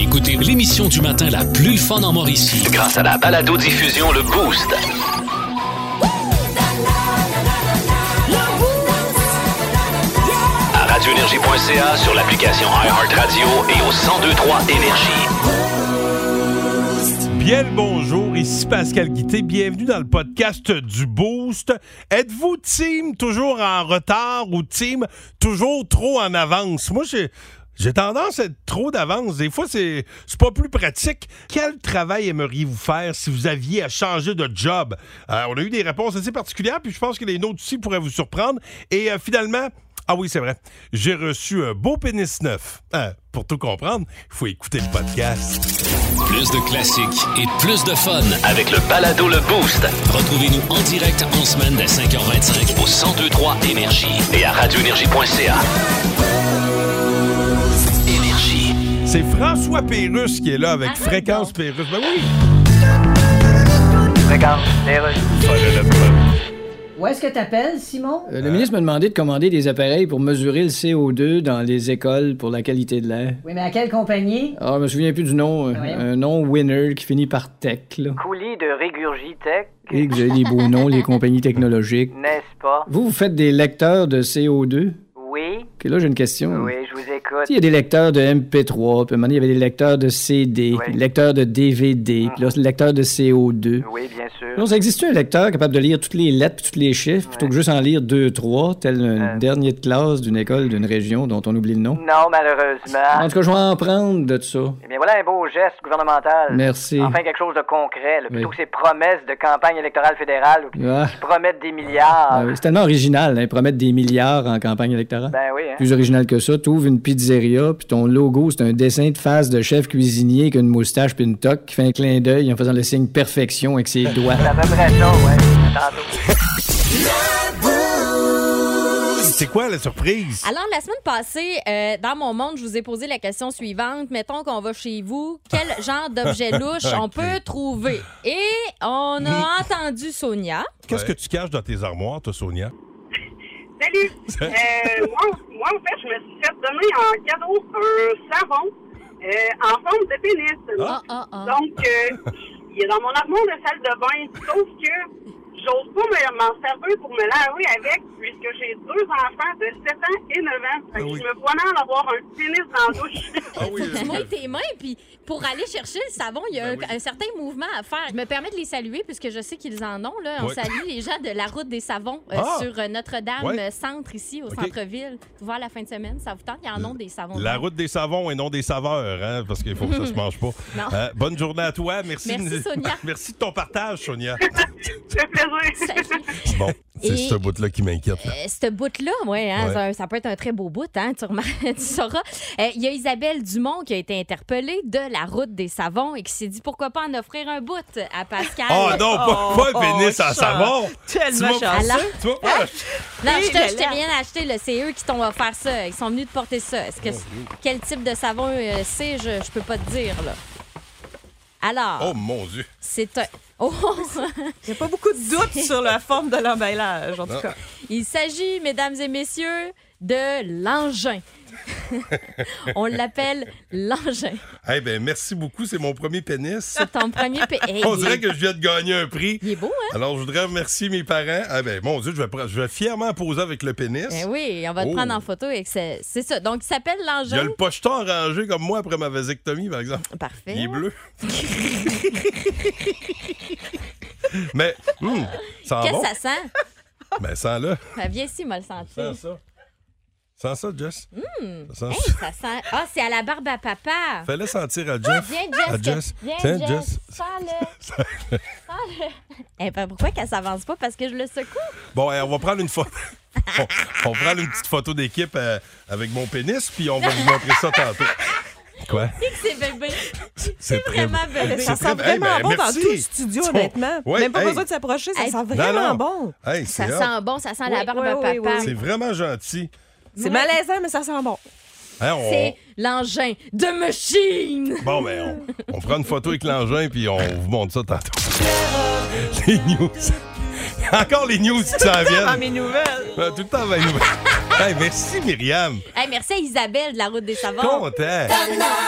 Écoutez l'émission du matin la plus fun en Mauricie grâce à la balado-diffusion Le Boost. À radioénergie.ca, sur l'application iHeartRadio et au 1023 Énergie. Bien le bonjour, ici Pascal Guité. Bienvenue dans le podcast du Boost. Êtes-vous team toujours en retard ou team toujours trop en avance? Moi, j'ai tendance à être trop d'avance. Des fois, c'est pas plus pratique. Quel travail aimeriez-vous faire si vous aviez à changer de job? On a eu des réponses assez particulières, puis je pense que les nôtres aussi pourraient vous surprendre. Et finalement... Ah oui, c'est vrai. J'ai reçu un beau pénis neuf. Pour tout comprendre, il faut écouter le podcast. Plus de classiques et plus de fun avec le balado Le Boost. Retrouvez-nous en direct en semaine dès 5h25 au 1023 Énergie et à radioénergie.ca. Énergie. C'est François Pérusse qui est là avec Fréquence Pérusse. Ben oui! Fréquence Pérusse. Où est-ce que t'appelles, Simon? Le ministre m'a demandé de commander des appareils pour mesurer le CO2 dans les écoles pour la qualité de l'air. Oui, mais à quelle compagnie? Ah, je me souviens plus du nom. Un nom winner qui finit par tech, là. Coulis de Régurgitech. Et que vous avez des beaux noms, les compagnies technologiques. N'est-ce pas? Vous faites des lecteurs de CO2? Oui. OK, là, j'ai une question. Oui, je vous écoute. Il y a des lecteurs de MP3, puis à un moment donné, il y avait des lecteurs de CD, puis des lecteurs de DVD, puis là, le lecteur de CO2. Oui, bien sûr. Non, ça existe un lecteur capable de lire toutes les lettres puis tous les chiffres, plutôt que juste en lire 2, 3, tel un dernier de classe d'une école d'une région dont on oublie le nom? Non, malheureusement. En tout cas, je vais en prendre de ça. Eh bien, voilà un beau geste gouvernemental. Merci. Enfin, quelque chose de concret, là, plutôt Oui. que ces promesses de campagne électorale fédérale qui promettent des milliards. Ah oui, c'est tellement original, hein, promettre des milliards en campagne électorale. Ben oui, hein. Plus original que ça, t'ouvres une pizzeria, puis ton logo, c'est un dessin de face de chef cuisinier avec une moustache puis une toque qui fait un clin d'œil en faisant le signe perfection avec ses doigts. C'est à peu près ça, ouais. Tantôt. C'est quoi la surprise? Alors, la semaine passée, dans mon monde, je vous ai posé la question suivante. Mettons qu'on va chez vous, quel genre d'objet louche on peut trouver? Et on a entendu Sonia. Qu'est-ce que tu caches dans tes armoires, toi, Sonia? Salut! Moi, en fait, je me suis fait donner en cadeau un savon en forme de pénis. Donc, il est dans mon armoire de salle de bain. Sauf que j'ose pas m'en servir pour me laver avec, puisque j'ai 2 enfants de 7 ans et 9 ans. Fait que je me vois mal avoir un pénis dans la douche. Tu mouilles tes mains, puis pour aller chercher le savon, il y a un certain mouvement à faire. Je me permets de les saluer, puisque je sais qu'ils en ont. Là. On salue les gens de la route des savons sur Notre-Dame Centre, ici, au centre-ville. Pour voir la fin de semaine, ça vous tente? Il y en a des savons. La route des savons et non des saveurs, hein, parce qu'il faut que ça se mange pas. Bonne journée à toi. Merci Sonia. Merci de ton partage, Sonia. Ça fait plaisir. Bon, c'est ce bout-là qui m'inquiète. Ce bout-là, ça peut être un très beau bout, hein, tu sauras. Il y a Isabelle Dumont qui a été interpellée de la route des savons et qui s'est dit pourquoi pas en offrir un bout à Pascal. Oh non, pas un pénis en savon! Tellement chanceux! Tu vas pas... Non, je t'ai rien acheté, là. C'est eux qui t'ont offert ça. Ils sont venus te porter ça. Quel type de savon c'est, je peux pas te dire, là. Alors... Oh mon Dieu! C'est un... Il n'y a pas beaucoup de doutes sur la forme de l'emballage, en tout cas. Il s'agit, mesdames et messieurs, de l'engin. On l'appelle l'engin. Eh bien, merci beaucoup. C'est mon premier pénis. C'est ton premier pénis. On dirait que je viens de gagner un prix. Il est beau, hein? Alors, je voudrais remercier mes parents. Ah ben, mon Dieu, je vais fièrement poser avec le pénis. Ben oui, on va te prendre en photo. C'est ça. Donc, il s'appelle l'engin. Il y a le pocheton rangé comme moi après ma vasectomie, par exemple. Parfait. Il est bleu. Mais, ça sent bon. Qu'est-ce que ça sent? Ben, sens-le. Ben, viens ici, moi le sentir. Sens ça. Sens ça, Jess. Ça sent... Ah, c'est à la barbe à papa. Fais-le sentir à Jeff. Viens, Jess. Tiens, Jess. Sens-le. Eh ben, pourquoi qu'elle s'avance pas? Parce que je le secoue. Bon, on va prendre une photo. On va prendre une petite photo d'équipe avec mon pénis, puis on va vous montrer ça tantôt. Quoi? C'est bébé. C'est vraiment bébé. Ça sent vraiment bon dans tout le studio, honnêtement. Même pas besoin de s'approcher, ça sent vraiment bon. Hey, ça sent bon, ça sent la barbe à papa. Oui. C'est vraiment gentil. C'est malaisant, mais ça sent bon. Hein, C'est l'engin de machine. Bon, ben, on prend une photo avec l'engin, puis on vous montre ça tantôt. Les news. Il y a encore les news qui s'en viennent. Dans mes nouvelles. Tout le temps dans mes nouvelles. Hey, merci, Myriam. Hey, merci à Isabelle de la route des savons. Content.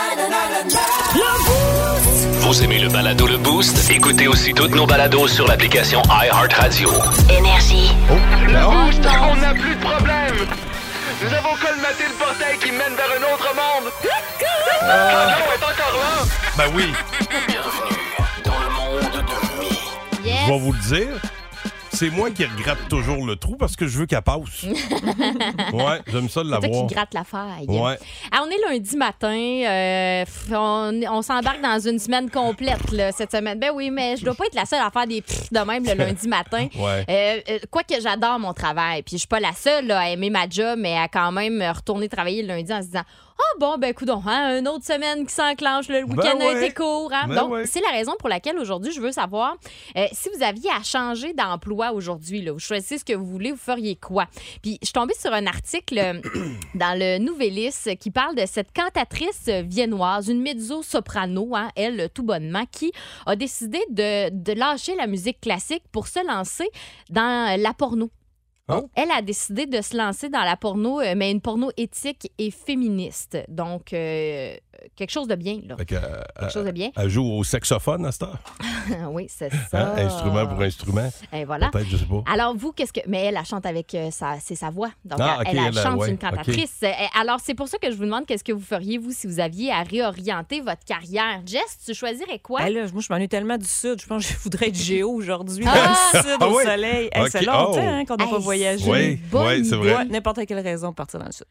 Vous aimez le balado Le Boost? Écoutez aussi toutes nos balados sur l'application iHeartRadio. Énergie. Le Boost, on n'a plus de problème. Nous avons colmaté le portail qui mène vers un autre monde. Fanchon est encore là. Ben oui. Bienvenue dans le monde de Mi. Yes. Je vais vous le dire. C'est moi qui regratte toujours le trou parce que je veux qu'elle passe. Ouais, j'aime ça de C'est toi l'avoir. qui gratte la faille. Ouais. Alors, on est lundi matin. On s'embarque dans une semaine complète là, cette semaine. Ben oui, mais je dois pas être la seule à faire des pfff de même le lundi matin. Ouais. Quoique j'adore mon travail. Puis je suis pas la seule là, à aimer ma job, mais à quand même retourner travailler le lundi en se disant ah bon, ben coudonc, hein, une autre semaine qui s'enclenche, le week-end a été court. Hein? Ben Donc, ouais. c'est la raison pour laquelle aujourd'hui, je veux savoir si vous aviez à changer d'emploi aujourd'hui, là, vous choisissez ce que vous voulez, vous feriez quoi? Puis, je suis tombée sur un article dans le Nouvellys qui parle de cette cantatrice viennoise, une mezzo-soprano, hein, elle, tout bonnement, qui a décidé de lâcher la musique classique pour se lancer dans la porno. Oh. Elle a décidé de se lancer dans la porno, mais une porno éthique et féministe. Donc, quelque chose de bien, là. Quelque chose de bien. Elle joue au saxophone à cette heure. Oui, c'est ça. Hein? Instrument pour instrument. Et voilà. Peut-être, je sais pas. Alors, vous, qu'est-ce que. Mais elle chante avec c'est sa voix. Donc, OK, elle chante, ouais, c'est une cantatrice. Alors, c'est pour ça que je vous demande qu'est-ce que vous feriez, vous, si vous aviez à réorienter votre carrière. Jess, tu choisirais quoi? Ben là, moi, je m'ennuie tellement du Sud. Je pense que je voudrais être géo aujourd'hui. Dans le Sud, au soleil. Hey, c'est longtemps hein, qu'on n'a pas voyagé. Oui, c'est vrai. Ouais, n'importe quelle raison de partir dans le Sud.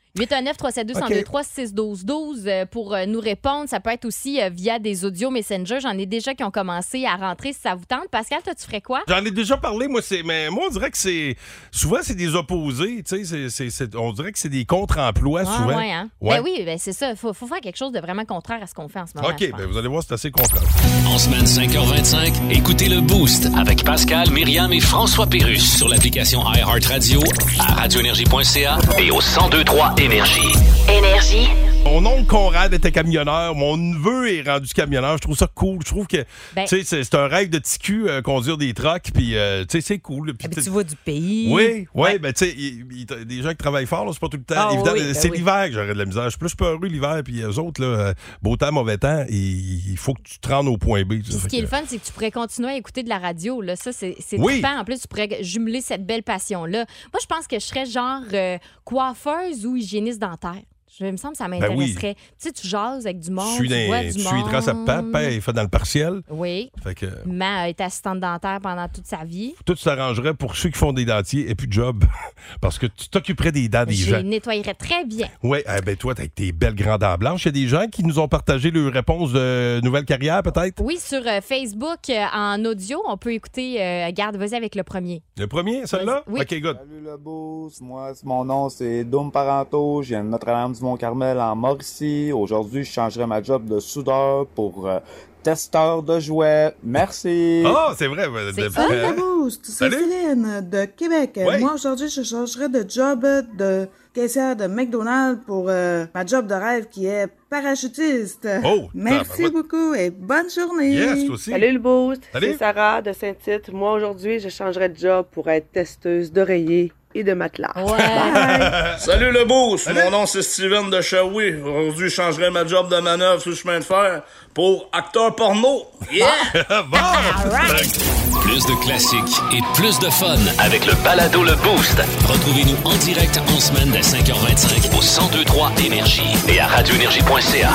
819-372-1023-612-12 pour nous répondre. Ça peut être aussi via des audios Messenger. J'en ai déjà qui ont commencé à rentrer si ça vous tente. Pascal, toi, tu ferais quoi? J'en ai déjà parlé, mais moi, on dirait que c'est. Souvent, c'est des opposés. Tu sais, on dirait que c'est des contre-emplois, souvent. Ouais, hein? Ouais. Ben oui, c'est ça. Faut faire quelque chose de vraiment contraire à ce qu'on fait en ce moment. OK, ben vous allez voir, c'est assez contraire. En semaine 5h25, écoutez le Boost avec Pascal, Myriam et François Pérusse sur l'application iHeartRadio, à radioénergie.ca et au 1023 Énergie. Énergie. Mon oncle Conrad était camionneur. Mon neveu est rendu camionneur. Je trouve ça cool. Je trouve que c'est un rêve de petit cul, conduire des trucks. Puis, c'est cool. Puis, tu vois du pays. Oui. Ben, tu sais, il y a des gens qui travaillent fort. C'est pas tout le temps. Évidemment, c'est l'hiver que j'aurais de la misère. Je suis plus peureux l'hiver. Puis, eux autres, là, beau temps, mauvais temps, il faut que tu te rendes au point B. Ce qui est le fun, c'est que tu pourrais continuer à écouter de la radio. Là. Ça, c'est oui. trippant. En plus, tu pourrais jumeler cette belle passion-là. Moi, je pense que je serais genre coiffeuse ou hygiéniste dentaire. Il me semble que ça m'intéresserait. Tu sais, tu jases avec du monde, tu vois du monde. Tu traces à papa, il fait dans le partiel. Oui. Fait que... Maman est assistante dentaire pendant toute sa vie. Tout s'arrangerait pour ceux qui font des dentiers et plus de job. Parce que tu t'occuperais des dents des gens. Je les nettoyerais très bien. Oui, ben toi, avec tes belles grandes dents blanches, il y a des gens qui nous ont partagé leur réponse de nouvelle carrière, peut-être? Oui, sur Facebook, en audio, on peut écouter... Garde, vas-y avec le premier. Le premier, celle-là? Oui. OK, good. Salut le boost, moi, mon nom, c'est Dom Paranto, je viens de Notre-Dame du Mont-Carmel en Mauricie. Aujourd'hui, je changerai ma job de soudeur pour testeur de jouets. Merci. Ah, c'est vrai. Salut le boost, c'est Céline de Québec. Oui. Moi, aujourd'hui, je changerai de job de caissière de McDonald's pour ma job de rêve qui est parachutiste. Oh, merci beaucoup et bonne journée. Yes, toi aussi. Salut le boost, Salut. c'est Sarah de Saint-Tite. Moi, aujourd'hui, je changerai de job pour être testeuse d'oreiller et de matelas. Ouais. Salut le boost, mon nom c'est Steven de Shawi. Aujourd'hui, je changerai ma job de manœuvre sur le chemin de fer pour acteur porno. Yeah! Plus de classiques et plus de fun avec le balado Le Boost. Retrouvez-nous en direct en semaine dès 5h25 au 1023 Énergie et à radioénergie.ca.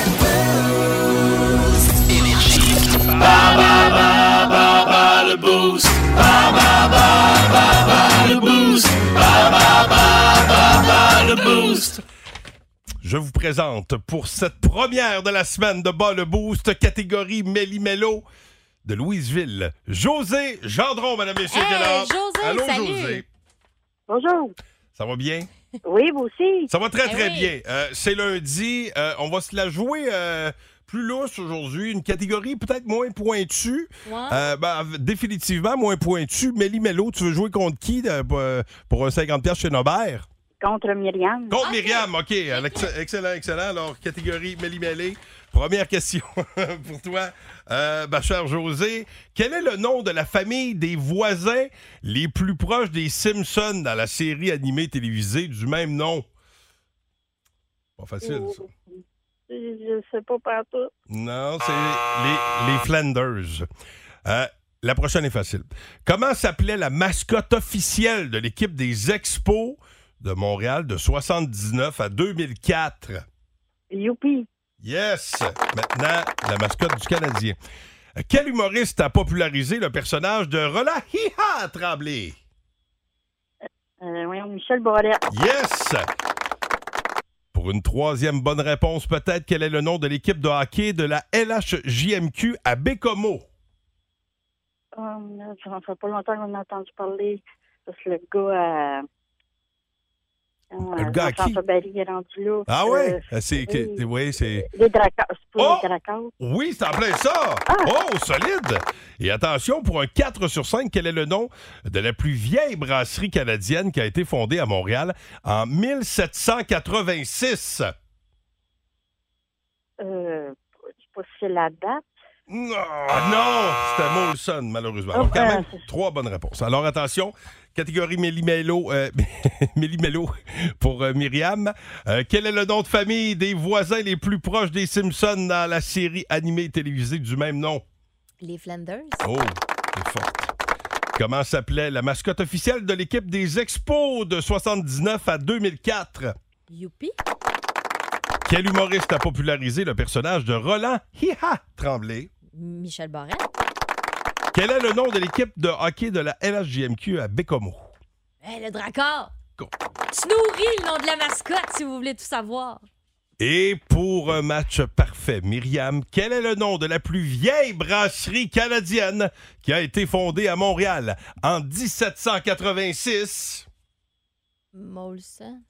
Énergie. Ba ba ba ba ba le Boost. Ba ba ba ba ba le Boost. Ba ba ba ba ba le Boost. Je vous présente pour cette première de la semaine de Bas le Boost, catégorie Méli-Mélo de Louisville, José Gendron, mesdames et messieurs. Hey, José, allô, salut. José. Bonjour. Ça va bien? Oui, vous aussi. Ça va très, très oui. bien. C'est lundi. On va se la jouer plus lousse aujourd'hui. Une catégorie peut-être moins pointue. Ouais. Définitivement moins pointue. Méli-Mélo, tu veux jouer contre qui pour un 50$ chez Nobert? Contre Myriam. Contre Myriam, OK. Excellent, excellent. Alors, catégorie Méli-Mêlé. Première question pour toi, ma chère José. Quel est le nom de la famille des voisins les plus proches des Simpsons dans la série animée télévisée du même nom? Pas facile, ça. Je sais pas partout. Non, c'est les Flanders. La prochaine est facile. Comment s'appelait la mascotte officielle de l'équipe des Expos de Montréal de 79 à 2004? Youpi. Yes! Maintenant, la mascotte du Canadien. Quel humoriste a popularisé le personnage de Roland Hi-Ha Tremblay? Voyons, Michel Bordet. Yes! Pour une troisième bonne réponse, peut-être, quel est le nom de l'équipe de hockey de la LHJMQ à Bécomo? Ça ne fait pas longtemps qu'on a entendu parler. Parce que le gars le gars à qui? Barry est rendu là. Ah oui? C'est... Les Dracars. Oui, c'est en plein ça! Oh, solide! Et attention, pour un 4 sur 5, quel est le nom de la plus vieille brasserie canadienne qui a été fondée à Montréal en 1786? Je sais pas si c'est la date. Non, c'était Molson, malheureusement. Alors, quand même, 3 bonnes réponses. Alors, attention, catégorie Méli-Mélo pour Myriam. Quel est le nom de famille des voisins les plus proches des Simpsons dans la série animée télévisée du même nom? Les Flanders. Oh, c'est fort. Comment s'appelait la mascotte officielle de l'équipe des Expos de 79 à 2004? Youpi. Quel humoriste a popularisé le personnage de Roland Hi-Ha Tremblay? Michel Bordet. Quel est le nom de l'équipe de hockey de la LHJMQ à Bécomo? Le Dracard. Snowy, le nom de la mascotte, si vous voulez tout savoir. Et pour un match parfait, Myriam, quel est le nom de la plus vieille brasserie canadienne qui a été fondée à Montréal en 1786? Molson.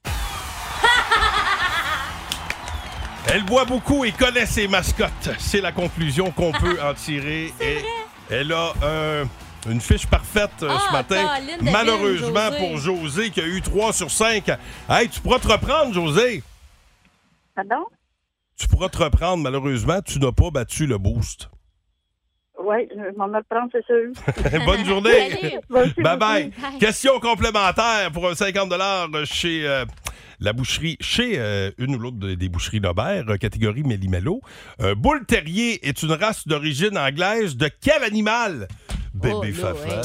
Elle boit beaucoup et connaît ses mascottes. C'est la conclusion qu'on peut en tirer. Et elle a une fiche parfaite ce matin. Malheureusement pour José, qui a eu 3 sur 5. Hey, tu pourras te reprendre, José. Pardon? Tu pourras te reprendre, malheureusement. Tu n'as pas battu le boost. Oui, je m'en reprends, c'est sûr. Bonne journée. Bye-bye. Question complémentaire pour un 50$ chez... la boucherie, chez une ou l'autre des boucheries Nobert, catégorie Méli-Mélo. Un Bull Terrier est une race d'origine anglaise de quel animal? Bébé Fafa.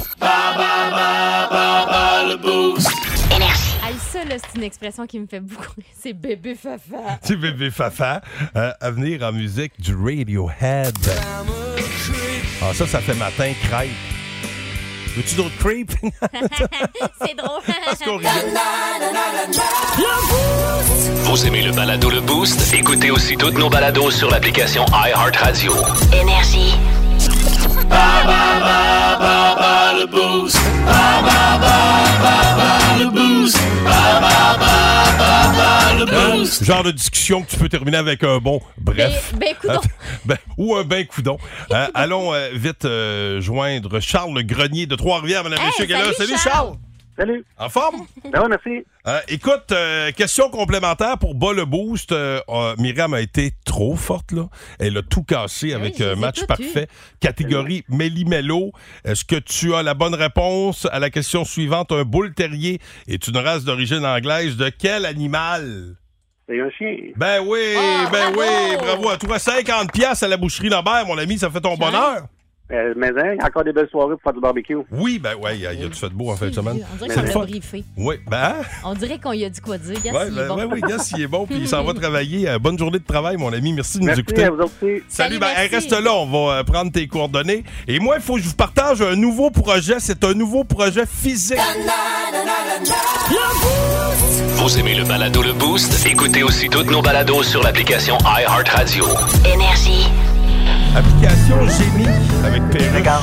Le boost. Énergie. Ça, là, c'est une expression qui me fait beaucoup. C'est Bébé Fafa. C'est Bébé Fafa. À venir en musique du Radiohead. Ah, ça fait matin, crêpe. Veux-tu d'autres crêpes? C'est drôle. Parce qu'on rigole. Vous aimez le balado Le Boost? Écoutez aussi toutes nos balados sur l'application iHeartRadio. Énergie. Le boost. Le boost. Le boost. Genre de discussion que tu peux terminer avec un bon bref. Ben coudon. Ou un ben coudon. Allons vite joindre Charles Grenier de Trois-Rivières, mesdames et messieurs. Salut Charles. Salut. En forme? Ben oui, merci. Écoute, question complémentaire pour bas le boost. Myriam a été trop forte, là. Elle a tout cassé avec un match parfait. Catégorie Méli-Mélo. Est-ce que tu as la bonne réponse à la question suivante? Un Bull Terrier est une race d'origine anglaise de quel animal? C'est un chien. Ben oui, bravo à toi. 50$ à la boucherie Nobert, mon ami, ça fait ton bonheur. Mais il y a encore des belles soirées pour faire du barbecue. Oui, ben ouais, il y a du fait beau en fin de semaine. On dirait qu'on l'a briefé. Oui, ben... On dirait qu'on y a dit quoi dire. Yes, il est bon. Oui, Yes, il est bon, puis il s'en va travailler. Bonne journée de travail, mon ami. Merci de nous écouter. Merci à vous aussi. Salut, reste là, on va prendre tes coordonnées. Et moi, il faut que je vous partage un nouveau projet. C'est un nouveau projet physique. Vous aimez le balado Le Boost? Écoutez aussi toutes nos balados sur l'application iHeartRadio. Énergie. Application Génie avec Perrin.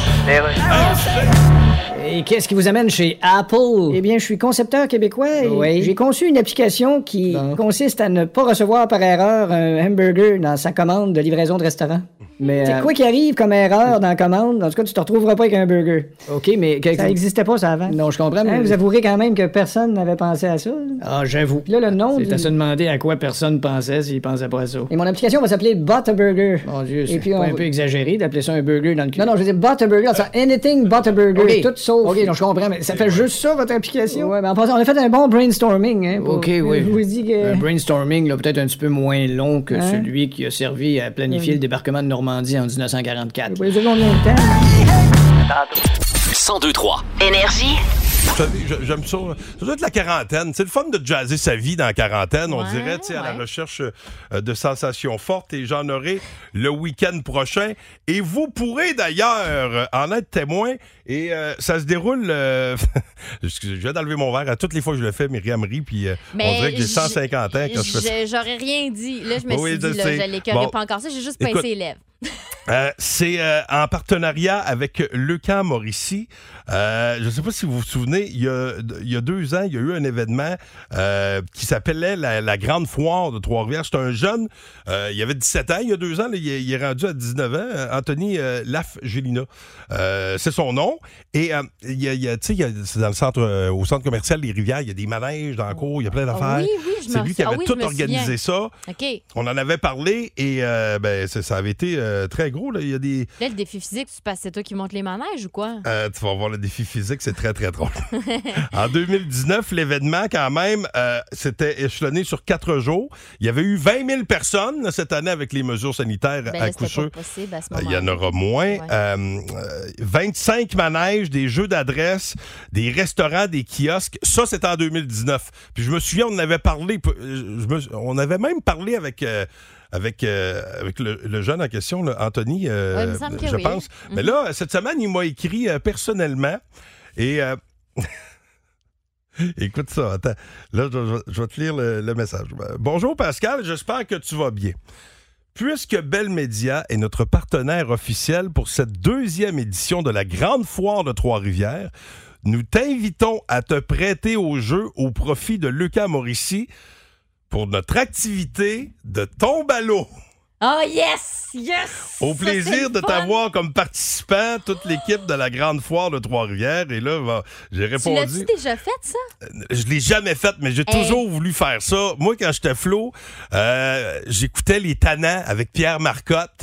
Et qu'est-ce qui vous amène chez Apple? Eh bien, je suis concepteur québécois et j'ai conçu une application qui consiste à ne pas recevoir par erreur un hamburger dans sa commande de livraison de restaurant. Mais c'est quoi qui arrive comme erreur dans la commande? En tout cas, tu te retrouveras pas avec un burger. OK, mais... Ça n'existait pas, ça, avant? Non, je comprends, mais... Vous avouerez quand même que personne n'avait pensé à ça? Ah, j'avoue. Puis là, le nom... C'est à se demander à quoi personne pensait s'il pensait pas à ça. Et mon application va s'appeler Butterburger. Mon Dieu, c'est pas un peu exagéré d'appeler ça un burger dans le cul? Non, je veux dire Butterburger, ça anything Butterburger. Okay. Tout sauf sauf. OK, donc je comprends, mais ça fait juste ça, votre application? Ouais, mais en passant, on a fait un bon brainstorming, hein. OK, oui. Je vous dis que... Un brainstorming, là, peut-être un petit peu moins long que celui qui a servi à planifier le débarquement de Normandie en 1944. Oui, combien de temps? 102-3. Énergie. Vous savez, j'aime ça. Ça doit être la quarantaine. C'est le fun de jazzer sa vie dans la quarantaine. On dirait, à la recherche de sensations fortes. Et j'en aurai le week-end prochain. Et vous pourrez d'ailleurs en être témoin. Et ça se déroule... je viens d'enlever mon verre. À toutes les fois que je le fais, Myriam rit. Puis on dirait que j'ai 150 ans quand je fais ça. J'aurais rien dit. Là, je me suis dit, je l'écœurais pas encore ça. J'ai juste pincé les lèvres. C'est en partenariat avec Leucan Mauricie. Je ne sais pas si vous vous souvenez, il y a 2 ans, il y a eu un événement qui s'appelait la Grande Foire de Trois-Rivières. C'est un jeune, il avait 17 ans il y a 2 ans, là, il est rendu à 19 ans, Anthony Lafgelina. C'est son nom. Et c'est dans le centre, au centre commercial Les Rivières, il y a des manèges dans la cour, il y a plein d'affaires. Oui, c'est lui qui avait tout organisé ça. Okay. On en avait parlé et ça avait été très gros. Là. Il y a des... Là, le défi physique, c'est toi qui montes les manèges ou quoi? Tu vas voir le défi physique, c'est très, très drôle. En 2019, l'événement, quand même, c'était échelonné sur 4 jours. Il y avait eu 20 000 personnes là, cette année avec les mesures sanitaires à coup sûr. Il y en aura moins. Ouais. 25 manèges, des jeux d'adresse, des restaurants, des kiosques. Ça, c'était en 2019. Puis je me souviens, on avait parlé, on avait même parlé avec le jeune en question, là, Anthony, je pense. Mais là, cette semaine, il m'a écrit personnellement et... Écoute ça, attends. Là, je vais te lire le message. Bonjour Pascal, j'espère que tu vas bien. Puisque Bell Media est notre partenaire officiel pour cette 2e édition de la Grande Foire de Trois-Rivières, nous t'invitons à te prêter au jeu au profit de Leucan Mauricie pour notre activité de tombe à l'eau. Oh yes! Yes! Au plaisir de t'avoir comme participant, toute l'équipe de la Grande Foire de Trois-Rivières. Et là, j'ai répondu... Tu l'as-tu déjà fait, ça? Je l'ai jamais fait, mais j'ai toujours voulu faire ça. Moi, quand j'étais flot, j'écoutais Les Tannants avec Pierre Marcotte.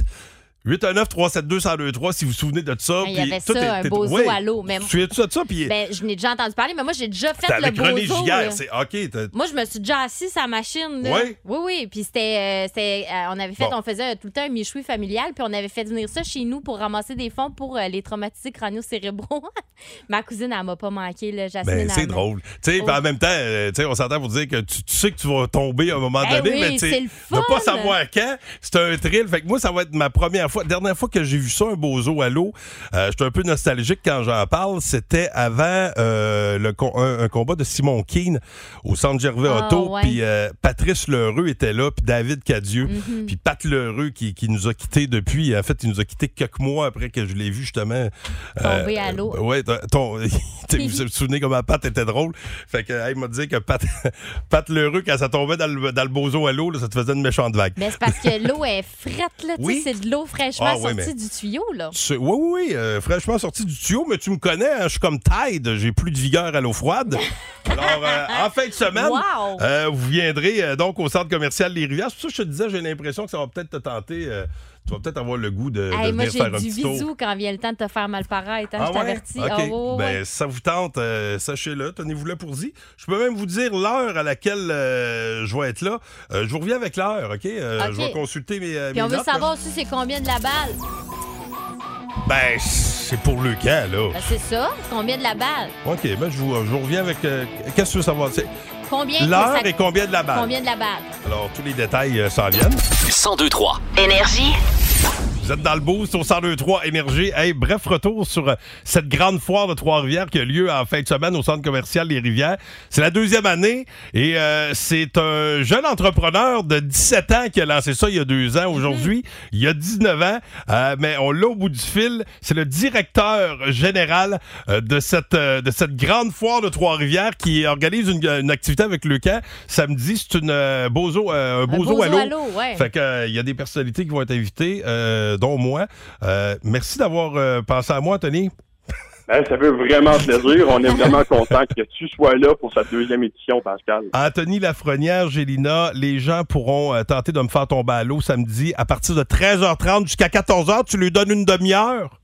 819-372-1023, si vous vous souvenez de ça. Il y avait ça, un bozo à l'eau. Tu te souviens de ça? Puis... je n'ai déjà entendu parler, mais moi, j'ai déjà fait le avec bozo. René Giguère, c'est OK. Moi, je me suis déjà assis sur la machine. Là. Oui? Oui. Puis c'était on faisait tout le temps un michoui familial, puis on avait fait venir ça chez nous pour ramasser des fonds pour les traumatisés crânio-cérébraux. Ma cousine, elle m'a pas manqué, là, Jasmine. C'est drôle. En même temps, on s'entend pour dire que tu sais que tu vas tomber à un moment donné, mais c'est le fun. Ne pas savoir quand, c'est un thrill. Fait que moi, ça va être ma première dernière fois que j'ai vu ça, un bozo à l'eau, j'étais un peu nostalgique quand j'en parle. C'était avant un combat de Simon Keane au Centre Gervais Auto. Puis Patrice Lheureux était là, puis David Cadieux. Puis Pat Lheureux qui nous a quittés depuis. En fait, il nous a quittés quelques mois après que je l'ai vu justement. Tomber à l'eau. Oui, vous vous souvenez comment Pat était drôle. Fait que il m'a dit que Pat Lheureux, quand ça tombait dans le bozo à l'eau, là, ça te faisait une méchante vague. Mais c'est parce que l'eau est frette, là. Oui? C'est de l'eau fraîchement sortie du tuyau, là. Oui, fraîchement sortie du tuyau, mais tu me connais, hein, je suis comme Tide, j'ai plus de vigueur à l'eau froide. Alors, en fin de semaine, vous viendrez donc au centre commercial Les Rivières. C'est pour ça que je te disais, j'ai l'impression que ça va peut-être te tenter. Tu vas peut-être avoir le goût de venir faire un petit tour. Moi, j'ai du bisou quand vient le temps de te faire mal paraître. Hein, je t'avertis. OK. Ça vous tente, sachez-le, tenez-vous là pour y. Je peux même vous dire l'heure à laquelle je vais être là. Je vous reviens avec l'heure, OK? Je vais consulter mes Puis on veut savoir aussi c'est combien de la balle. C'est pour le camp, là. C'est ça? Combien de la balle? OK, je vous reviens avec... qu'est-ce que tu veux savoir? Combien l'heure et combien de la balle? Combien de la balle? Alors, tous les détails s'en viennent. 102-3. Énergie. Vous êtes dans le boost au 102.3 Énergie. Hey, bref, retour sur cette grande foire de Trois-Rivières qui a lieu en fin de semaine au centre commercial Les Rivières. C'est la 2e année et c'est un jeune entrepreneur de 17 ans qui a lancé ça il y a 2 ans. Aujourd'hui, il a 19 ans, mais on l'a au bout du fil. C'est le directeur général de cette grande foire de Trois-Rivières qui organise une activité avec Leucan. Samedi, c'est un bozo à l'eau. Ouais. Fait que il y a des personnalités qui vont être invitées. Dont moi. Merci d'avoir pensé à moi, Anthony. Ça fait vraiment plaisir. On est vraiment content que tu sois là pour cette 2e édition, Pascal. Anthony Lafrenière, Gélina, les gens pourront tenter de me faire tomber à l'eau samedi à partir de 13h30 jusqu'à 14h. Tu lui donnes une demi-heure?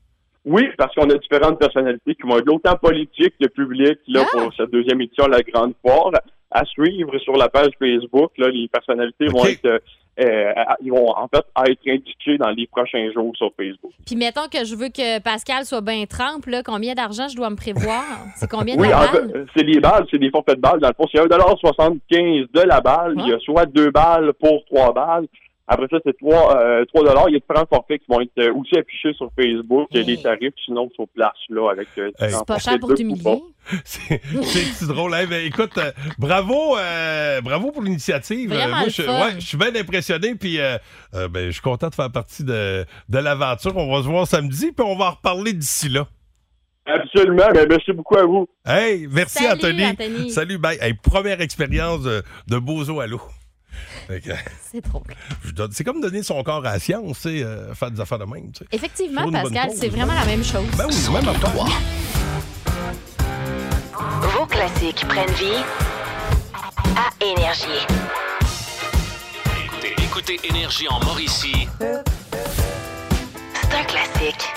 Oui, parce qu'on a différentes personnalités qui vont être autant politiques que publiques là, pour cette deuxième édition de la Grande Foire. À suivre sur la page Facebook, là, les personnalités vont être ils vont en fait être indiqués dans les prochains jours sur Facebook. Puis mettons que je veux que Pascal soit bien trempe, là, combien d'argent je dois me prévoir? C'est combien de oui, la en balle? fait, c'est des balles, c'est des forfaits de balles. Dans le fond, c'est 1,75 de la balle. Il y a soit 2 balles pour 3 balles. Après ça, c'est 3 $. Il y a différents forfaits qui vont être aussi affichés sur Facebook. Il y a des tarifs, sinon, sur place, là, avec... c'est pas cher pour t'humilier. C'est drôle. Hein? Ben, écoute, bravo pour l'initiative. Moi, je suis bien impressionné, puis je suis content de faire partie de l'aventure. On va se voir samedi, puis on va en reparler d'ici là. Absolument. Ben, merci beaucoup à vous. Hey, merci, Salut, Anthony. Salut, bye. Hey, première expérience de Bozo à l'eau. C'est drôle. C'est comme donner son corps à la science, faire des affaires de même. T'sais. Effectivement, Pascal, c'est vraiment la même chose. Ben oui, même affaire. Vos classiques prennent vie à Énergie. Écoutez Énergie en Mauricie. C'est un classique.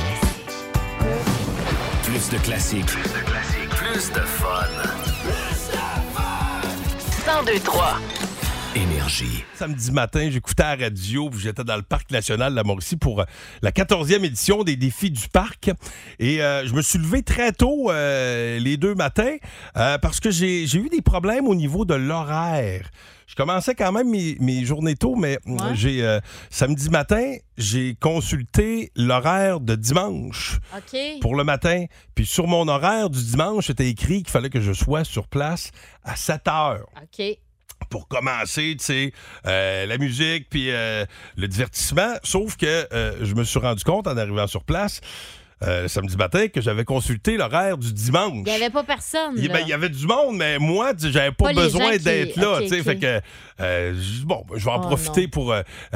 Plus de classiques. Plus de fun. 102.3. Énergie. Samedi matin, j'écoutais à la radio, puis j'étais dans le Parc national de la Mauricie pour la 14e édition des Défis du Parc. Et je me suis levé très tôt les 2 matins parce que j'ai eu des problèmes au niveau de l'horaire. Je commençais quand même mes journées tôt, mais samedi matin, j'ai consulté l'horaire de dimanche pour le matin. Puis sur mon horaire du dimanche, c'était écrit qu'il fallait que je sois sur place à 7 heures. OK. Pour commencer, tu sais, la musique puis le divertissement. Sauf que je me suis rendu compte en arrivant sur place samedi matin que j'avais consulté l'horaire du dimanche. Il n'y avait pas personne. Il y avait du monde, mais moi, j'avais pas besoin d'être là. Fait que je vais en profiter pour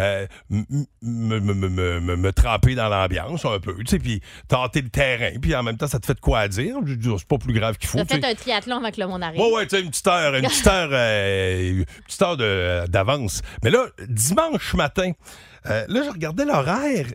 me tremper dans l'ambiance un peu, tu sais, puis tenter le terrain. Puis en même temps, ça te fait de quoi à dire. C'est pas plus grave qu'il faut. Tu as fait un triathlon avant que le monde arrive. Ouais, tu sais, une petite heure d'avance. Mais là, dimanche matin, là, je regardais l'horaire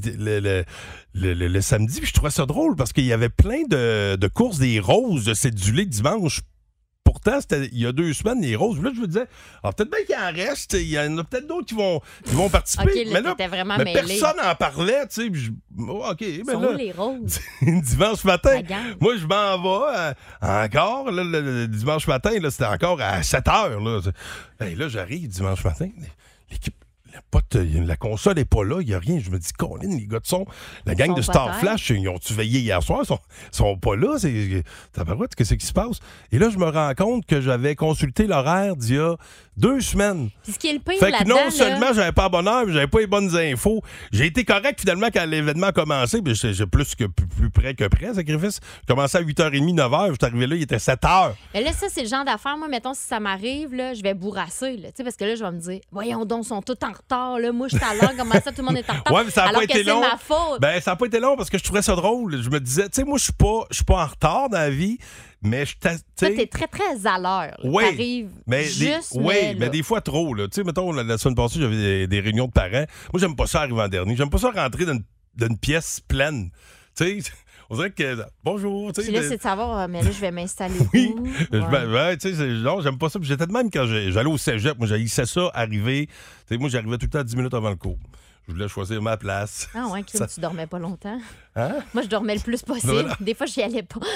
le samedi, puis je trouvais ça drôle parce qu'il y avait plein de courses des roses de cédulés dimanche. Pourtant, c'était il y a 2 semaines, les roses. Là, je me disais, peut-être bien qu'il en reste. Il y en a peut-être d'autres qui vont participer. Okay, là, mais personne n'en parlait. Tu sais, sont où les roses? Dimanche matin, moi, je m'en vais encore. Là, le dimanche matin, là, c'était encore à 7 heures. Là, là j'arrive dimanche matin. L'équipe. La console n'est pas là, il n'y a rien. Je me dis, Colin, les gars de son, la gang de Star Flash, ils ont-tu veillé hier soir? Ils sont pas là. Qu'est-ce qui se passe? Et là, je me rends compte que j'avais consulté l'horaire d'il y a 2 semaines. Puis ce qui est le pire fait que là-dedans, non seulement j'avais pas bon heure, mais j'avais pas les bonnes infos. J'ai été correct finalement quand l'événement a commencé, mais j'ai plus près que près, sacrifice. J'ai commencé à 8h30, 9h, je suis arrivé là, il était 7h. Mais là, ça, c'est le genre d'affaire. Moi, mettons, si ça m'arrive, là, je vais bourrasser, là, parce que là, je vais me dire, voyons donc, ils sont tous en retard, là. Moi, je suis à l'heure, comment ça, tout le monde est en retard? Ouais, mais ça n'a pas été long. C'est ma faute. Ben, ça n'a pas été long parce que je trouvais ça drôle. Je me disais, tu sais, moi, je suis pas en retard dans la vie. Mais toi, t'es très, très à l'heure. Oui, t'arrives juste mais des fois trop. Tu sais, mettons, la semaine passée, j'avais des réunions de parents. Moi, j'aime pas ça arriver en dernier. J'aime pas ça rentrer dans une pièce pleine. Tu sais, on dirait que... Bonjour. Puis là, c'est de savoir, mais là, je vais m'installer oui. Tu sais, non, j'aime pas ça. Puis j'étais de même quand j'allais au cégep. Moi, j'haïssais ça, arriver. Tu sais, moi, j'arrivais tout le temps 10 minutes avant le cours. Je voulais choisir ma place. Ah ouais, tu dormais pas longtemps. Hein? Moi, je dormais le plus possible. Des fois, j'y allais pas.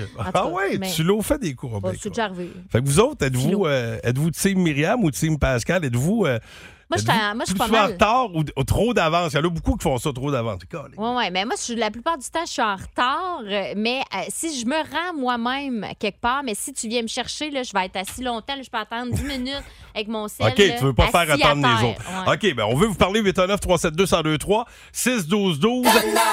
Tu l'as fait des cours. C'est déjà arrivé. Fait que vous autres, êtes-vous team Myriam ou team Pascal? Êtes-vous... Moi, je suis pas mal. mal. En retard ou trop d'avance? Il y en a beaucoup qui font ça trop d'avance. Oui, mais moi, la plupart du temps, je suis en retard. Mais si je me rends moi-même quelque part, mais si tu viens me chercher, là, je vais être assis longtemps. Là, je peux attendre 10 minutes avec mon sel. OK, tu veux pas faire attendre les autres. Ouais. OK, ben on veut vous parler 819-372-1023, 612-12.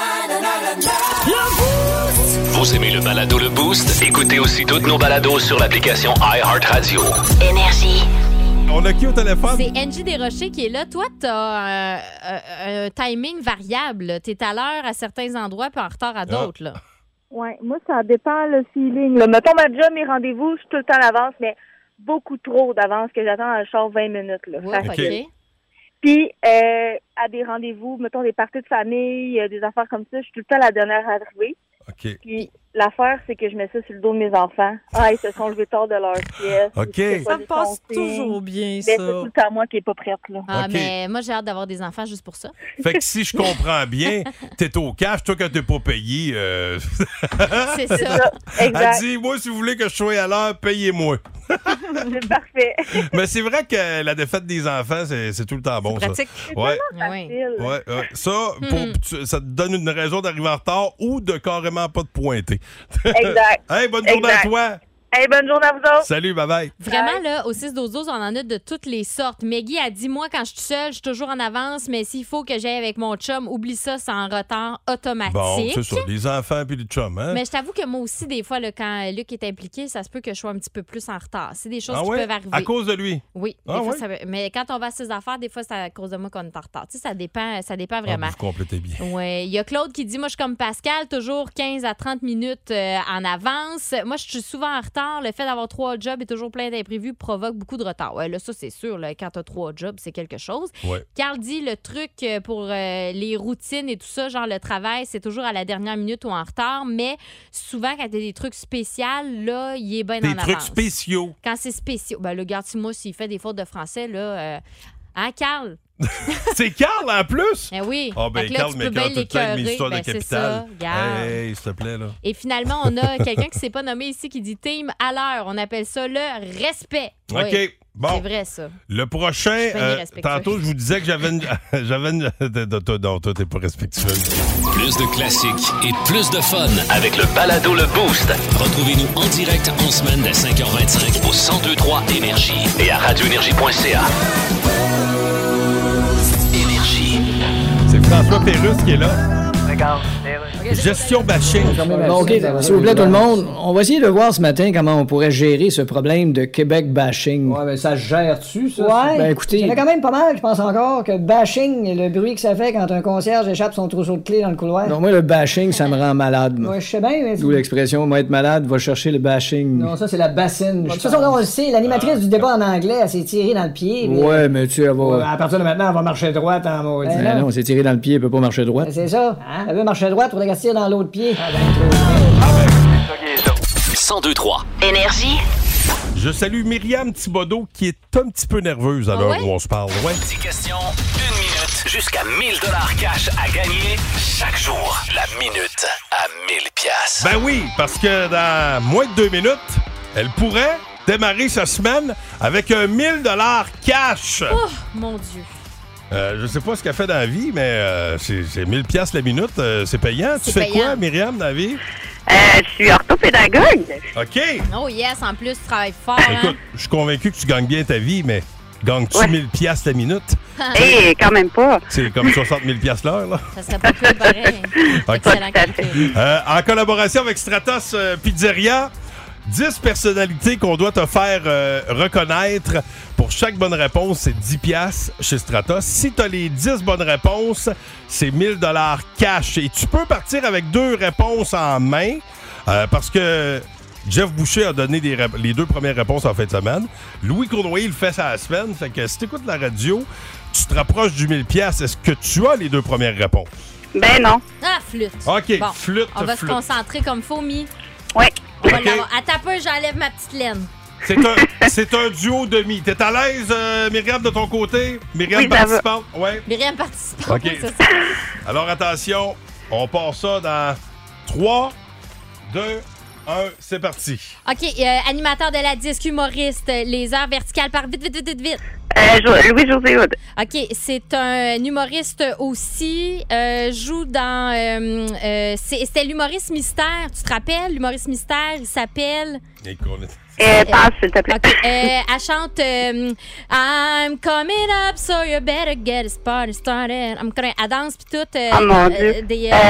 Vous aimez le balado Le Boost? Écoutez aussi toutes nos balados sur l'application iHeartRadio. Énergie. On a qui au téléphone? C'est Angie Desrochers qui est là. Toi, t'as un timing variable. T'es à l'heure à certains endroits puis en retard à d'autres. Là. Oui, moi, ça dépend le feeling. Là. Mettons, ma job, mes rendez-vous, je suis tout le temps à l'avance, mais beaucoup trop d'avance que j'attends dans le char 20 minutes. Là. Ouais, OK. Puis, à des rendez-vous, mettons des parties de famille, des affaires comme ça, je suis tout le temps la dernière arrivée. OK. Puis, l'affaire, c'est que je mets ça sur le dos de mes enfants. Ils se sont levés tard de leur sieste. OK. Ça passe toujours bien, Mais ça. c'est tout le temps moi qui n'est pas prête, là. OK. Mais moi, j'ai hâte d'avoir des enfants juste pour ça. Fait que si je comprends bien, t'es au cash, toi, quand t'es pas payé. C'est ça. Exact. Elle dit, moi, si vous voulez que je sois à l'heure, payez-moi. C'est parfait. Mais c'est vrai que la défaite des enfants, c'est tout le temps bon, ça. Pratique. Ouais. Facile. Ouais. Ça, ça te donne une raison d'arriver en retard ou de carrément pas te pointer. Exact. Hey, bonne journée à toi. Hey, bonne journée à vous autres. Salut, bye-bye. Vraiment, là, au 6-12-12, on en a de toutes les sortes. Maggie a dit, moi, quand je suis seule, je suis toujours en avance, mais s'il faut que j'aille avec mon chum, oublie ça, c'est en retard automatique. Bon, c'est ça, les enfants puis les chums, hein? Mais je t'avoue que moi aussi, des fois, là, quand Luc est impliqué, ça se peut que je sois un petit peu plus en retard. C'est des choses qui peuvent arriver. À cause de lui? Oui. Des fois, mais quand on va à ses affaires, des fois, c'est à cause de moi qu'on est en retard. Tu sais, ça dépend vraiment. Vous complétez bien. Oui. Il y a Claude qui dit, moi, je suis comme Pascal, toujours 15 à 30 minutes en avance. Moi, je suis souvent en retard. Le fait d'avoir 3 jobs et toujours plein d'imprévus provoque beaucoup de retard. Ouais, là, ça, c'est sûr. Là, quand tu as 3 jobs, c'est quelque chose. Ouais. Carl dit le truc pour les routines et tout ça, genre le travail, c'est toujours à la dernière minute ou en retard, mais souvent, quand tu as des trucs spéciaux, là, il est bien en avance. Des trucs spéciaux. Quand c'est spéciaux. Ben, le garde, moi, s'il fait des fautes de français, là... Hein, Carl? C'est Carl, en plus? Eh oui. Ah, ben, Fait que là, Carl, tu mais peux bien quand tu as une histoire de ben, c'est capitale. ça, regarde. Hey, s'il te plaît, là. Et finalement, on a quelqu'un qui ne s'est pas nommé ici qui dit team à l'heure. On appelle ça le respect. OK. Oui. Bon. C'est vrai, ça. Le prochain, tantôt, je vous disais que j'avais une. Non, toi, t'es pas respectueux. Plus de classiques et plus de fun avec le balado Le Boost. Retrouvez-nous en direct en semaine dès 5h25 au 1023 Énergie et à radioénergie.ca. C'est François Pérusse qui est là. Gestion bashing. Bon, OK, s'il vous plaît, tout le monde, on va essayer de voir ce matin comment on pourrait gérer ce problème de Québec bashing. Ouais, mais ça se gère-tu, ça? Ouais. Ben, écoutez. Ça fait quand même pas mal, je pense encore, que bashing, le bruit que ça fait quand un concierge échappe son trousseau de clés dans le couloir. Non, moi, le bashing, ça me rend malade. Ouais, je sais bien, mais... D'où l'expression, moi, être malade, va chercher le bashing. Non, ça, c'est la bassine. De toute façon, on le sait, l'animatrice du débat en anglais, elle s'est tirée dans le pied. Ouais, mais tu sais, elle va... Ouais, à partir de maintenant, elle va marcher droite en mode. Non, on s'est tiré dans le pied, elle peut pas marcher droite. C'est ça. Hein? Elle veut marcher droite pour la tirer dans l'autre pied. 1023 Énergie. Je salue Myriam Thibodeau qui est un petit peu nerveuse à l'heure où on se parle. Ouais. 10 questions, 1 minute, jusqu'à 1000 $ cash à gagner chaque jour. La minute à 1000 $. Ben oui, parce que dans moins de 2 minutes, elle pourrait démarrer sa semaine avec un 1000 $ cash. Oh, mon Dieu. Je sais pas ce qu'elle fait dans la vie, mais c'est 1000 $ la minute. C'est payant. Tu fais payant. quoi, Myriam, dans la vie? Je suis orthopédagogue. OK. Oh yes, en plus, tu travailles fort. Écoute, je suis convaincu que tu gagnes bien ta vie, mais gagnes-tu 1000 $ la minute? Quand même pas. C'est comme 60 000 $ l'heure, là. Ça serait pas plus pareil. Excellent calcul. En collaboration avec Stratos Pizzeria, 10 personnalités qu'on doit te faire reconnaître. Pour chaque bonne réponse, c'est 10 $ chez Stratos. Si tu as les 10 bonnes réponses, c'est 1000 $ cash. Et tu peux partir avec 2 réponses en main parce que Jeff Boucher a donné les 2 premières réponses en fin de semaine. Louis Cournoyer, il fait ça à la semaine. Fait que si tu écoutes la radio, tu te rapproches du 1000 $. Est-ce que tu as les 2 premières réponses? Ben non. Ah, flûte. OK, bon, flûte. On va se concentrer comme faut, Mi. Oui. On va l'avoir. Attends un peu, j'enlève ma petite laine. C'est un duo demi. T'es à l'aise, Myriam, de ton côté? Myriam oui, participante? Ouais. Myriam participante, OK. c'est ça. Alors, attention, on part ça dans 3, 2, 1, c'est parti. OK, animateur de la disque, humoriste, les heures verticales par vite. Louis-José Hood. OK, c'est un humoriste aussi. Joue dans... c'était l'humoriste mystère, tu te rappelles? L'humoriste mystère, il s'appelle... Passe, s'il te plaît. OK, elle chante I'm coming up, so you better get this party started. Elle danse pis tout. Oh mon Dieu.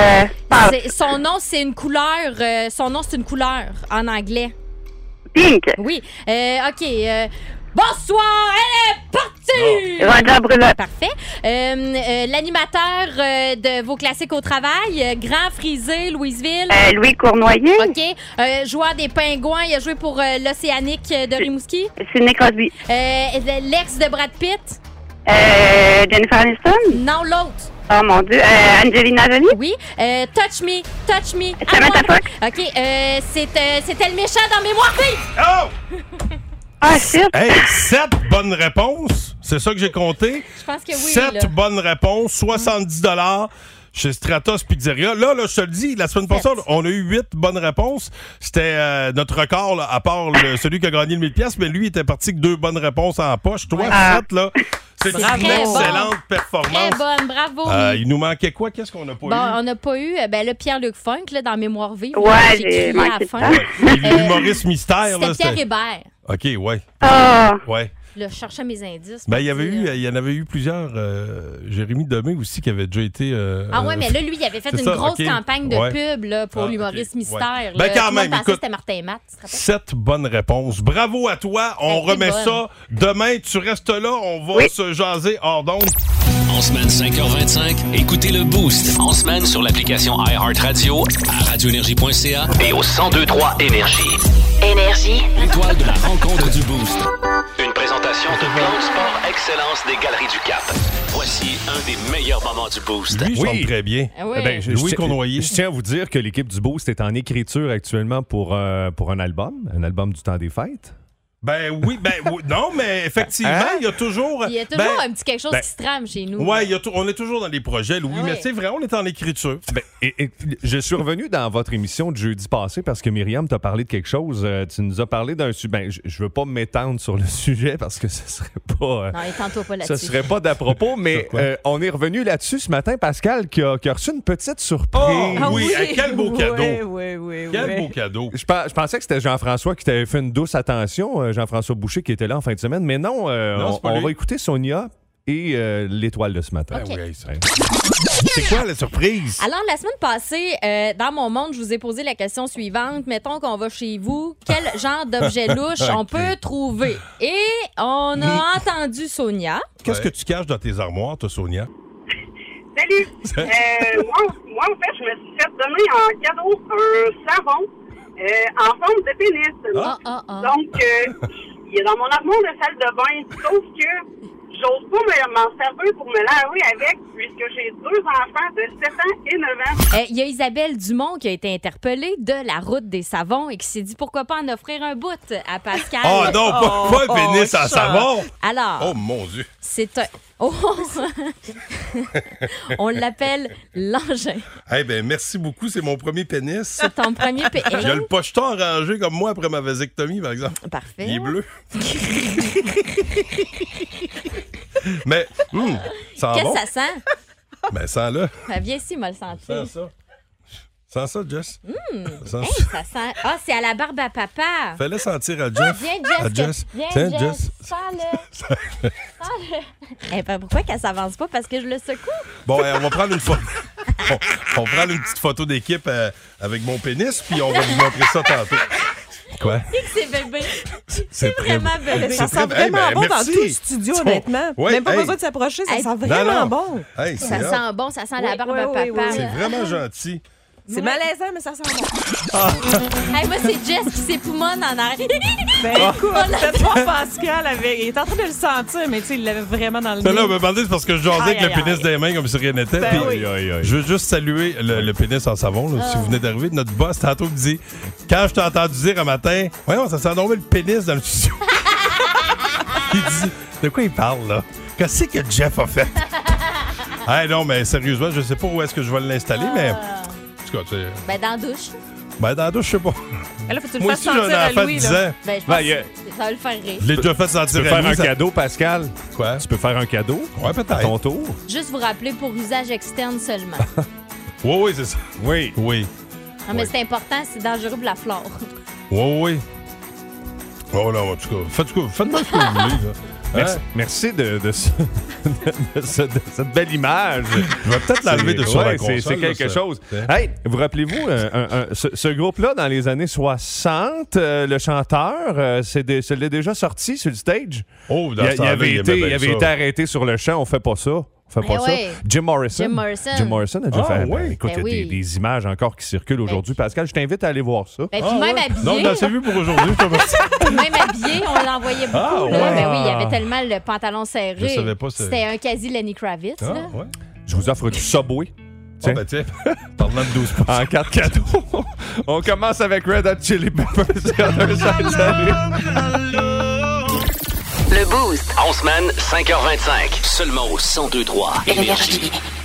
Son nom, c'est une couleur. Son nom, c'est une couleur en anglais. Pink. Oui. OK. Bonsoir, elle est partie! Roger Brulotte. Parfait. L'animateur de vos classiques au travail, Grand Frisé, Louisville. Louis Cournoyer. OK. Joueur des Pingouins, il a joué pour l'Océanique de Rimouski. Sidney Crosby. L'ex de Brad Pitt. Jennifer Aniston? Non, l'autre. Oh mon Dieu. Angelina Jolie? Oui. Touch me. Samantha Fox? OK. C'était le méchant dans Mémoire vive. Oh! Ah, shit. Hey, 7 bonnes réponses. C'est ça que j'ai compté. Je pense que oui. 7 bonnes réponses, 70 $ chez Stratos Pizzeria. Là, je te le dis, la semaine passée, on a eu 8 bonnes réponses. C'était notre record, là, à part celui qui a gagné le 1000$, mais lui, il était parti avec 2 bonnes réponses en poche. Toi, 7, là, c'est une excellente performance. Très bonne, bravo. Il nous manquait quoi? Qu'est-ce qu'on n'a pas eu? On n'a pas eu le Pierre-Luc Funk là, dans Mémoire vive. Ouais, j'ai crié à la fin. L'humoriste mystère. C'était Pierre Hébert. OK, ouais. Ouais. Là, je cherchais mes indices. Il y en avait eu plusieurs. Jérémy Demé aussi qui avait déjà été. Ouais, mais là, lui, il avait fait une grosse campagne de pub là, pour l'humoriste mystère. Ben, quand même, écoute, c'était Martin et Matt. 7 bonnes réponses. Bravo à toi. On remet ça demain. Tu restes là. On va se jaser hors d'onde. En semaine 5h25, écoutez le Boost. En semaine sur l'application iHeartRadio, à radioénergie.ca et au 1023 Énergie. Énergie. L'étoile de la rencontre du Boost. Une présentation de Plan de Sport Excellence des Galeries du Cap. Voici un des meilleurs moments du Boost. Lui, il chante très bien. Louis Cournoyer. Je tiens à vous dire que l'équipe du Boost est en écriture actuellement pour un album du temps des fêtes. Non, mais effectivement, il y a toujours... Il y a toujours un petit quelque chose qui se trame chez nous. Oui, on est toujours dans les projets, Louis, mais c'est vrai, on est en écriture. Je suis revenu dans votre émission de jeudi passé parce que Myriam t'a parlé de quelque chose. Tu nous as parlé d'un sujet... je veux pas m'étendre sur le sujet parce que ce serait pas... non, étends-toi pas là-dessus. Ce serait pas d'à propos, mais on est revenu là-dessus ce matin, Pascal, qui a reçu une petite surprise. Oui, quel beau cadeau. Oui. Quel beau cadeau. Je pensais que c'était Jean-François qui t'avait fait une douce attention. Jean-François Boucher qui était là en fin de semaine. Mais non, on va écouter Sonia et l'étoile de ce matin. Okay. C'est quoi la surprise? Alors, la semaine passée, dans Mon Monde, je vous ai posé la question suivante. Mettons qu'on va chez vous, quel genre d'objet louche on peut trouver? Et on a entendu Sonia. Qu'est-ce que tu caches dans tes armoires, toi, Sonia? Salut! moi, en fait, je me suis fait donner en cadeau un savon en forme de pénis. Donc, il est dans mon armoire de salle de bain. Sauf que j'ose pas m'en servir pour me laver avec, puisque j'ai 2 enfants de 7 ans et 9 ans. Il y a Isabelle Dumont qui a été interpellée de la route des savons et qui s'est dit pourquoi pas en offrir un bout à Pascal. Oh non, pas un pénis en savon! Alors, oh mon Dieu! C'est un... On l'appelle l'engin. Merci beaucoup, c'est mon premier pénis. C'est ton premier pénis. Il a le pocheton arrangé comme moi après ma vasectomie, par exemple. Parfait. Il est bleu. Mais, ça sent bon. Qu'est-ce que ça sent? Sens-le. Viens ici, m'a le senti. Sens ça, Jess. Ça sent... c'est à la barbe à papa. Fais-le sentir à Jeff. Viens, Jess. Viens, Jess. Sens-le. Pourquoi qu'elle s'avance pas? Parce que je le secoue. Bon, on va prendre une photo. On va prendre une petite photo d'équipe avec mon pénis, puis on va vous montrer ça tantôt. Quoi? C'est bébé. C'est vraiment bébé. Ça sent vraiment bon dans tout le studio, honnêtement. Même pas besoin de s'approcher, ça sent vraiment bon. Ça sent bon, ça sent la barbe à papa. C'est vraiment gentil. C'est malaisant, mais ça sent bon. Moi, c'est Jess qui s'époumonne en arrière. Écoute, peut-être pas Pascal il était en train de le sentir, mais tu sais, il l'avait vraiment dans le nez. Là, on me demandait, c'est parce que je jasais avec le pénis des mains comme si rien n'était. Je veux juste saluer le pénis en savon. Là, si vous venez d'arriver, notre boss, tantôt, me dit, quand je t'ai entendu dire un matin, voyons, ça sent normal le pénis dans le studio. Il dit, de quoi il parle, là? Qu'est-ce que Jeff a fait? Non, mais sérieusement, je sais pas où est-ce que je vais l'installer, mais... dans la douche. Dans la douche, je sais pas. Là, faut-tu le faire sentir à Louis, là? Je pense que ça va le faire rire. Je l'ai déjà fait sentir à Louis. Tu peux faire un cadeau, Pascal? Quoi? Tu peux faire un cadeau? Ouais, peut-être. À ton tour. Juste vous rappeler pour usage externe seulement. Oui, c'est ça. Oui. Non, mais c'est important, c'est dangereux pour la flore. Oui. Oh non, en tout cas, faites-moi ce que vous voulez, là. Merci de cette belle image. Je vais peut-être l'enlever de sur la console. C'est quelque chose. Hey, vous rappelez-vous, ce groupe-là, dans les années 60, le chanteur, c'est déjà sorti sur le stage. Oh, il avait été arrêté sur le champ. On fait pas ça. Fais pas ça. Jim Morrison. Jim Morrison a déjà fait. Oui. Écoute, il y a des images encore qui circulent aujourd'hui. Pascal, je t'invite à aller voir ça. Puis même habillé. Non, c'est vu pour aujourd'hui. Même habillé, on l'envoyait beaucoup. Ouais. Ben oui, il y avait tellement le pantalon serré. Je savais pas ça. C'était un quasi Lenny Kravitz. Là. Ouais. Je vous offre du Subway. Tiens, parlant de 12 en 4 cadeaux. On commence avec Red Hot Chili Peppers. Le Boost. En semaine, 5h25. Seulement au 102.3 Énergie.